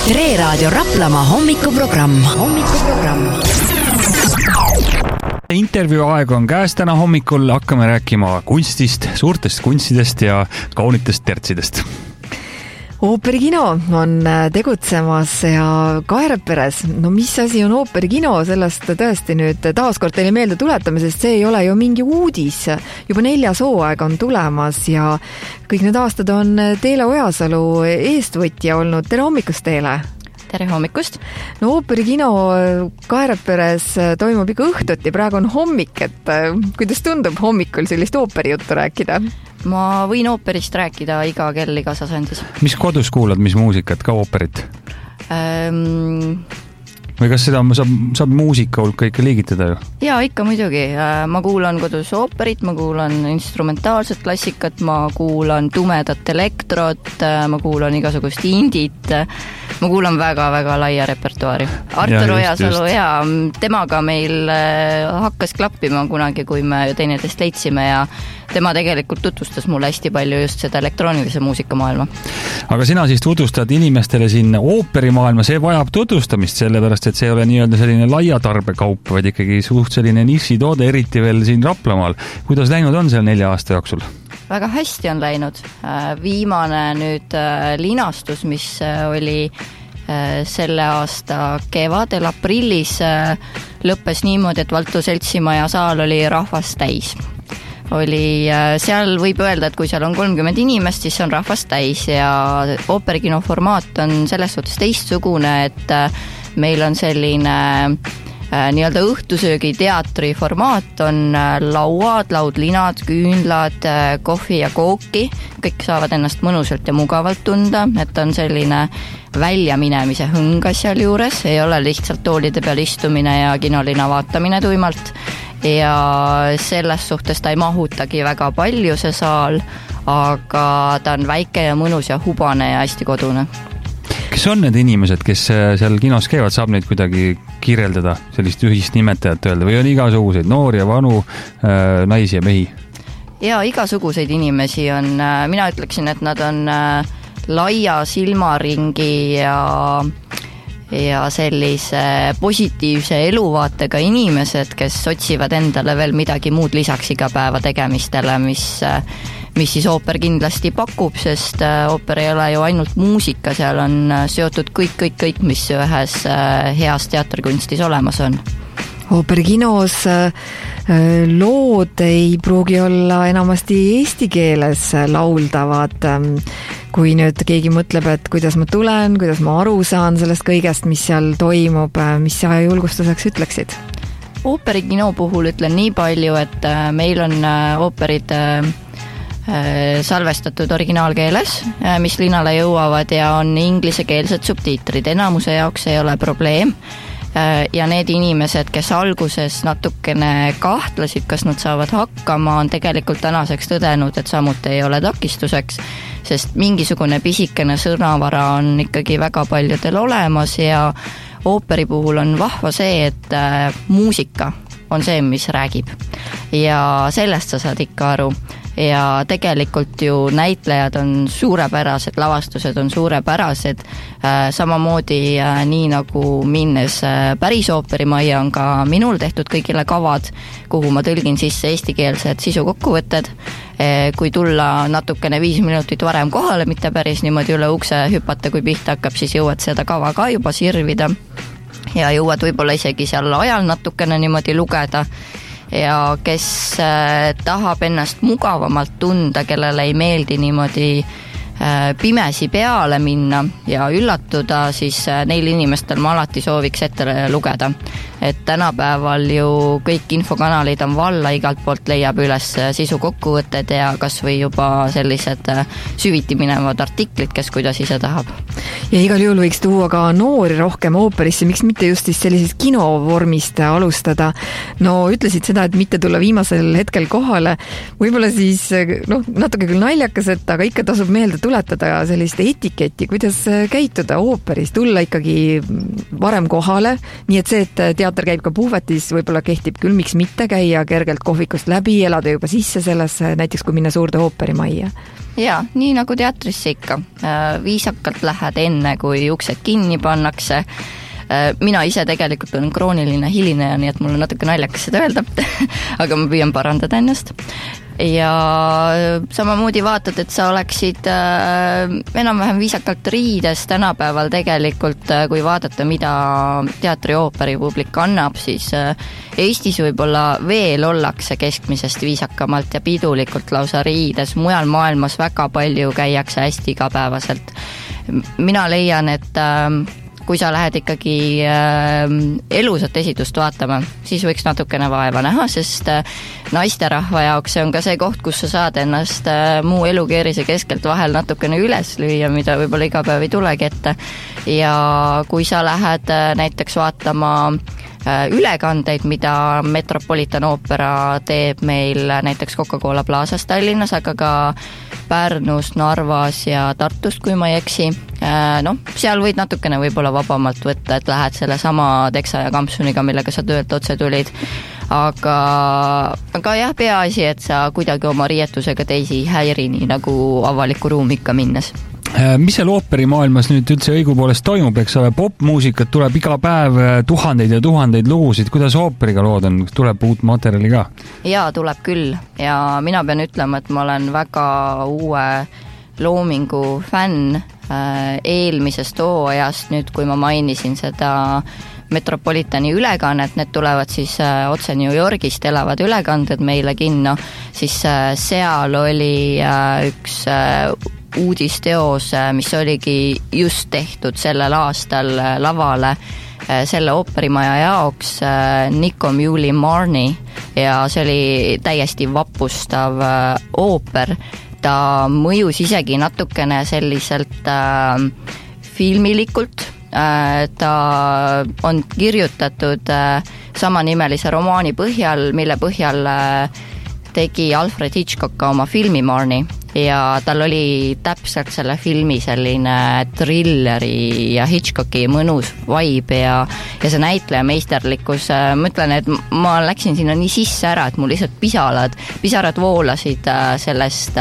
Re Raadio Raplamaa hommikuprogramm. Intervjuu aeg on käes täna hommikul. Hakkame rääkima kunstist, suurtest kunstidest ja kaunitest tertsidest. Ooperikino on tegutsemas ja Kaereperes. No mis asi on ooperikino? Sellest tõesti nüüd taaskord teile meelde tuletame, sest see ei ole ju mingi uudis. Juba 4. hooaeg on tulemas ja kõik need aastad on Teele Ojasalu eestvõtja olnud. Tere hommikust teile! Tere hommikust! No ooperikino Kaereperes toimub ikka õhtuti, praegu on hommik, et kuidas tundub hommikul sellist ooperijuttu rääkida? Ma võin ooperist rääkida iga kell, igas asendis. Mis kodus kuulad, mis muusikat, ka ooperit? Või kas seda saab muusika hulka ikka liigitada ju? Jaa, ikka muidugi. Ma kuulan kodus ooperit, ma kuulan instrumentaalset klassikat, ma kuulan tumedat elektrot, ma kuulan igasugust indit, ma kuulan väga-väga laia repertuaari. Artur Ojasalu, jaa, temaga meil hakkas klappima kunagi, kui me teineteist leidsime ja tema tegelikult tutvustas mulle hästi palju just seda elektroonilise muusikamaailma. Aga sina siis tutvustad inimestele siin ooperimaailma, see vajab tutvustamist, sellepärast, et see ei ole nii-öelda selline laia tarbekaup, vaid ikkagi suht selline nišitoode, eriti veel siin Raplamaal. Kuidas läinud on seal 4 aasta jooksul? Väga hästi on läinud. Viimane nüüd linastus, mis oli selle aasta kevadel, aprillis, lõppes niimoodi, et Valtu Seltsimaja saal oli rahvast täis. Seal võib öelda, et kui seal on 30 inimest, siis on rahvast täis ja ooperikino formaat on selles suhtes teistsugune, et meil on selline nii-öelda õhtusöögi teatri formaat, on lauad, laudlinad, küünlad, kohvi ja kooki, kõik saavad ennast mõnusalt ja mugavalt tunda, et on selline väljaminemise hõnga seal juures, ei ole lihtsalt toolide peal istumine ja kinolina vaatamine tuimalt ja selles suhtes ta ei mahutagi väga palju see saal, aga ta on väike ja mõnus ja hubane ja hästi kodune. Kes on need inimesed, kes seal kinos käivad, saab neid kuidagi kirjeldada, sellist ühist nimetajat öelda, või on igasuguseid noori ja vanu, naisi ja mehi? Jaa, igasuguseid inimesi on, mina ütleksin, et nad on laia silmaringi ja sellise positiivse eluvaatega inimesed, kes otsivad endale veel midagi muud lisaks igapäeva tegemistele, mis siis ooper kindlasti pakub, sest ooper ei ole ju ainult muusika, seal on seotud kõik, mis ühes heas teatrikunstis olemas on. Ooperikinos lood ei pruugi olla enamasti eesti keeles lauldavad. Kui nüüd keegi mõtleb, et kuidas ma tulen, kuidas ma aru saan sellest kõigest, mis seal toimub, mis sa julgustuseks ütleksid? Ooperikino puhul ütlen nii palju, et meil on ooperid salvestatud originaalkeeles, mis linnale jõuavad ja on inglisekeelsed subtiitrid. Enamuse jaoks ei ole probleem. Ja need inimesed, kes alguses natukene kahtlesid, kas nad saavad hakkama, on tegelikult tänaseks tõdenud, et samuti ei ole takistuseks, sest mingisugune pisikene sõnavara on ikkagi väga paljudel olemas ja ooperi puhul on vahva see, et muusika on see, mis räägib ja sellest sa saad ikka aru. Ja tegelikult ju näitlejad on suurepärased, lavastused on suurepärased, samamoodi nii nagu minnes päris ooperimajja on ka minul tehtud kõigile kavad, kuhu ma tõlgin sisse eestikeelsed sisukokkuvõtted. Kui tulla natukene 5 minutit varem kohale, mitte päris niimoodi üle ukse hüpata, kui pihta hakkab, siis jõuad seda kava ka juba sirvida ja jõuad võib-olla isegi seal ajal natukene niimoodi lugeda. Ja kes tahab ennast mugavamalt tunda, kellele ei meeldi niimoodi pimesi peale minna ja üllatuda, siis neil inimestel ma alati sooviks ette lugeda. Et tänapäeval ju kõik infokanalid on valla, igalt poolt leiab üles sisukokkuvõtted ja kas või juba sellised süviti minevad artiklid, kes kuidas ise tahab. Ja igal juhul võiks tuua ka noori rohkem ooperisse, miks mitte just sellisest kinovormist alustada. No ütlesid seda, et mitte tulla viimasel hetkel kohale, võib-olla siis natuke küll naljakas, et aga ikka tasub meelde tuletada sellist etiketti, kuidas käituda ooperis, tulla ikkagi varem kohale, nii et see, et teater käib ka puhvetis, võib-olla kehtib küll, miks mitte käia kergelt kohvikust läbi, elada juba sisse sellesse, näiteks kui minna suurde ooperimajja. Jaa, nii nagu teatrisse ikka. Viisakalt lähed enne, kui uksed kinni pannakse. Mina ise tegelikult olen krooniline hilineja, nii et mul on natuke naljakas seda öelda, aga ma püüan parandada ennast. Ja samamoodi vaatad, et sa oleksid enam-vähem viisakalt riides tänapäeval tegelikult, kui vaadata, mida teatri ooperi publik annab, siis Eestis võib-olla veel ollakse keskmisest viisakamalt ja pidulikult lausa riides. Mujal maailmas väga palju käiakse hästi igapäevaselt. Mina leian, et kui sa lähed ikkagi elusat esitust vaatama, siis võiks natukene vaeva näha, sest naisterahva jaoks see on ka see koht, kus sa saad ennast muu elukeerise keskelt vahel natukene üles lüüa, mida võib-olla iga päev ei tulegi ette. Ja kui sa lähed näiteks vaatama ülekandeid, mida Metropolitan Opera teeb meil näiteks Coca-Cola Plaazas Tallinnas, aga ka Pärnus, Narvas ja Tartust, kui ma ei eksi. Seal võid natukene võib-olla vabamalt võtta, et lähed selle sama teksa ja kampsuniga, millega sa töölt otse tulid. Aga jah, peaasi, et sa kuidagi oma riietusega teisi häiri, nii nagu avaliku ruumi ikka minnes. Mis seal ooperimaailmas nüüd üldse õigupoolest toimub, eks ole, popmuusikat tuleb iga päev tuhandeid ja tuhandeid lugusid, kuidas ooperiga lood on, tuleb uut materjali ka? Jaa, tuleb küll ja mina pean ütlema, et ma olen väga uue loomingu fänn eelmisest hooajast, nüüd kui ma mainisin seda Metropolitani ülekannet, need tulevad siis otse New Yorgist, elavad ülekanded meile kinno, siis seal oli üks uudisteos, mis oligi just tehtud sellel aastal lavale selle ooperimaja jaoks Nico Muhly-Marni ja see oli täiesti vapustav ooper. Ta mõjus isegi natukene selliselt filmilikult. Ta on kirjutatud samanimelise romaani põhjal, mille põhjal tegi Alfred Hitchcock ka oma filmi Marni ja tal oli täpselt selle filmi selline trilleri ja Hitchcocki mõnus vibe ja see näitleja meisterlikkus. Ma ütlen, et ma läksin sinna nii sisse ära, et mul lihtsalt pisarad voolasid sellest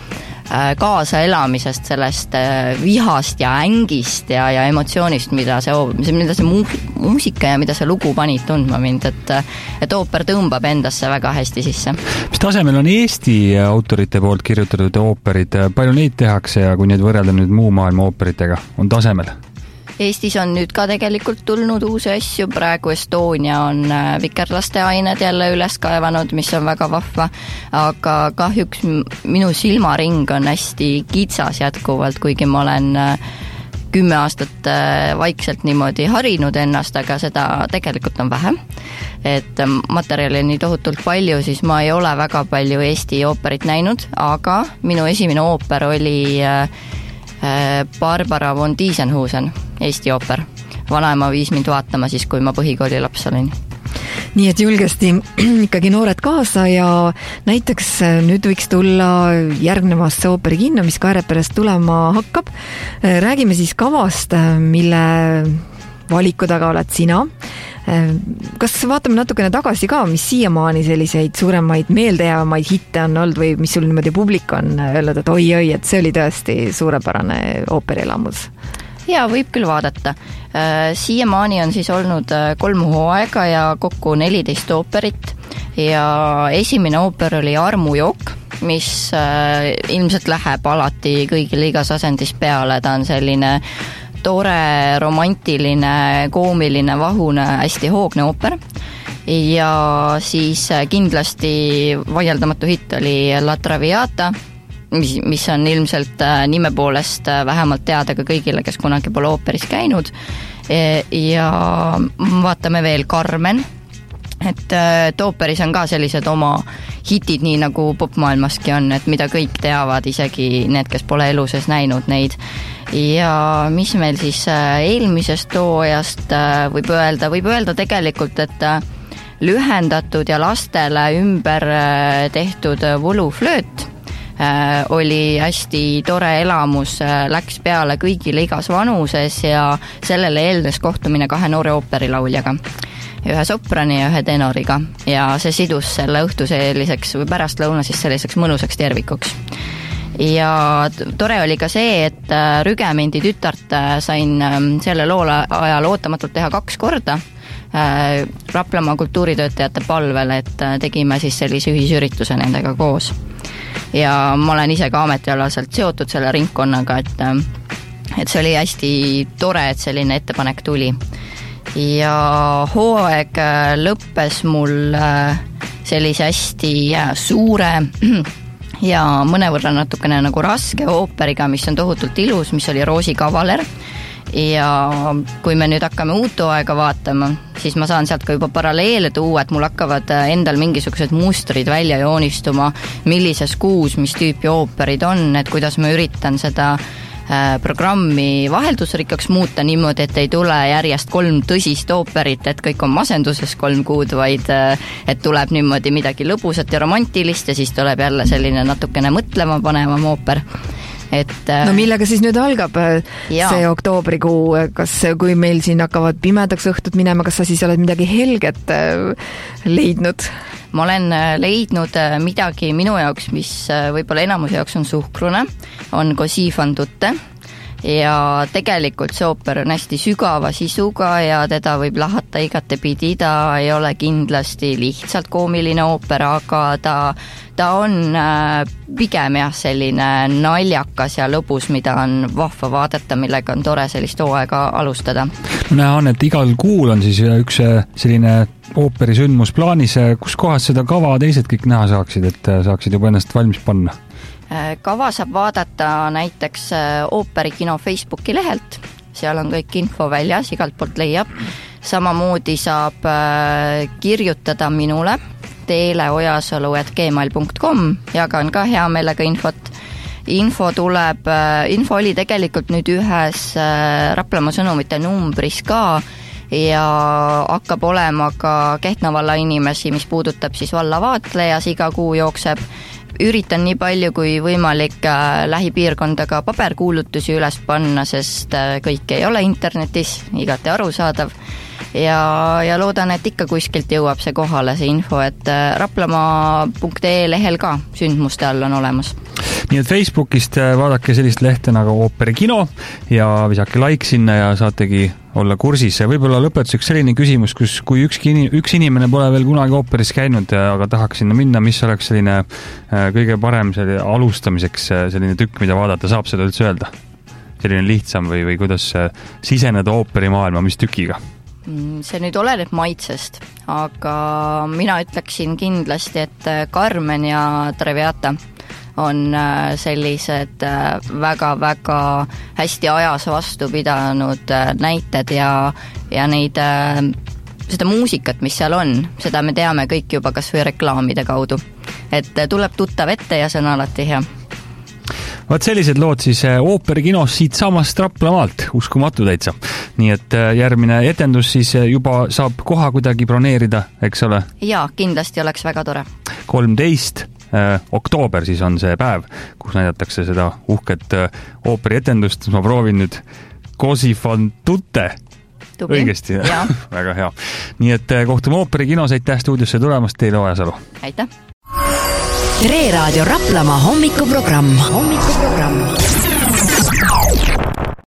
kaasaelamisest, sellest vihast ja ängist ja emotsioonist, mida see muusika ja mida see lugu panid tundma mind, et ooper tõmbab endasse väga hästi sisse. Mis tasemel on Eesti autorite poolt kirjutatud ooperid, palju neid tehakse ja kui neid võrrelda nüüd muu maailma ooperitega, on tasemel? Eestis on nüüd ka tegelikult tulnud uusi asju, praegu Estonia on vikerlaste ained jälle üles kaevanud, mis on väga vahva, aga kahjuks minu silmaring on hästi kitsas jätkuvalt, kuigi ma olen 10 aastat vaikselt niimoodi harinud ennast, aga seda tegelikult on vähe. Et materjali on nii tohutult palju, siis ma ei ole väga palju Eesti ooperit näinud, aga minu esimene ooper oli Barbara von Diesenhusen, Eesti ooper. Vanaema viis mind vaatama siis, kui ma põhikooli laps olin. Nii et julgesti ikkagi noored kaasa ja näiteks nüüd võiks tulla järgnevasse ooperikinno, mis Kaireperest tulema hakkab. Räägime siis kavast, mille valiku taga oled sina. Kas vaatame natukene tagasi ka, mis siiamaani selliseid suuremaid meeldejäävaid hitte on olnud või mis sul niimoodi publik on öelnud, et oi, et see oli tõesti suurepärane ooperielamus? Jaa, võib küll vaadata. Siiamaani on siis olnud 3 hooaega ja kokku 14 ooperit ja esimene ooper oli Armujook, mis ilmselt läheb alati kõigile igas asendis peale, ta on selline tore, romantiline, koomiline, vahune, hästi hoogne ooper ja siis kindlasti vaieldamatu hitt oli La Traviata, mis on ilmselt nime poolest vähemalt teada ka kõigile, kes kunagi pole ooperis käinud ja vaatame veel Carmen, et ooperis on ka sellised oma hitid, nii nagu popmaailmaski on, et mida kõik teavad, isegi need, kes pole elu sees näinud neid. Ja mis meil siis eelmisest hooajast võib öelda tegelikult, et lühendatud ja lastele ümber tehtud võluflööt, oli hästi tore elamus, läks peale kõigile igas vanuses ja sellele eelnes kohtumine 2 noore ooperilauljaga. Ühe soprani ja ühe tenoriga ja see sidus selle õhtu selliseks või pärastlõuna siis selliseks mõnusaks tervikuks. Ja tore oli ka see, et Rügemendi tütart sain selle loo ajal ootamatult teha 2 korda Raplamaa kultuuritöötajate palvel, et tegime siis sellise ühisürituse nendega koos. Ja ma olen ise ka ametialaselt seotud selle ringkonnaga, et see oli hästi tore, et selline ettepanek tuli. Ja hooaeg lõppes mul sellise hästi suure ja mõnevõrra natukene nagu raske ooperiga, mis on tohutult ilus, mis oli Roosi kavaler. Ja kui me nüüd hakkame uut hooaega vaatama, siis ma saan sealt ka juba paralleele tuua, et mul hakkavad endal mingisugused mustrid välja joonistuma, millises kuus, mis tüüpi ooperid on, et kuidas ma üritan seda programmi vaheldusrikkaks muuta niimoodi, et ei tule järjest 3 tõsist ooperit, et kõik on masenduses 3 kuud, vaid et tuleb niimoodi midagi lõbusat ja romantilist ja siis tuleb jälle selline natukene mõtlema panevam ooper. No millega siis nüüd algab see oktoobrikuu, kas kui meil siin hakkavad pimedaks õhtud minema, kas sa siis oled midagi helget leidnud? Ma olen leidnud midagi minu jaoks, mis võib-olla enamuse jaoks on suhkrune, on Così fan tutte ja tegelikult see ooper on hästi sügava sisuga ja teda võib lahata igatepidi, ta ei ole kindlasti lihtsalt koomiline ooper, aga ta on pigem jah selline naljakas ja lõbus, mida on vahva vaadata, millega on tore sellist hooaega alustada. Näha on, et igal kuul on siis üks selline ooperisündmus plaanis, kus kohas seda kava teised kõik näha saaksid, et saaksid juba ennast valmis panna? Kava saab vaadata näiteks Ooperikino Facebooki lehelt, seal on kõik info väljas, igalt poolt leiab. Samamoodi saab kirjutada minule teeleojasalu@gmail.com, jagan ka hea meelega infot. Info oli tegelikult nüüd ühes Raplamaa sõnumite numbris ka ja hakkab olema ka Kehtna valla inimesi, mis puudutab siis valla vaatlejas, iga kuu jookseb. Üritan nii palju kui võimalik lähipiirkondaga paberkuulutusi üles panna, sest kõik ei ole internetis, igati arusaadav. Ja loodan, et ikka kuskilt jõuab see kohale, see info, et raplamaa.ee lehel ka sündmuste all on olemas. Nii et Facebookist vaadake sellist lehte nagu Ooperikino ja visake like sinna ja saategi olla kursis. Võib-olla lõpetuseks selline küsimus, kui üks inimene pole veel kunagi ooperis käinud, aga tahaks sinna minna, mis oleks selline kõige parem alustamiseks selline tükk, mida vaadata, saab seda üldse öelda? Selline lihtsam või kuidas siseneda ooperimaailma, mis tükiga? See nüüd oleneb maitsest, aga mina ütleksin kindlasti, et Carmen ja Traviata on sellised väga-väga hästi ajas vastu pidanud näited ja neid, seda muusikat, mis seal on, seda me teame kõik juba kas või reklaamide kaudu. Et tuleb tuttav ette ja see on alati hea. Vaat sellised lood siis Ooperikinos siit samast Raplamaalt, uskumatu täitsa. Nii et järgmine etendus siis juba saab koha kuidagi broneerida, eks ole? Jaa, kindlasti oleks väga tore. 13. oktoober siis on see päev, kus näidatakse seda uhket ooperietendust. Ma proovin nüüd Così fan tutte. Õigesti, väga hea. Nii et kohtume Ooperikinos, aitäh stuudiosse tulemast, Teele Ojasalu. Aitäh! Tre Raadio Raplamaa hommikuprogramm.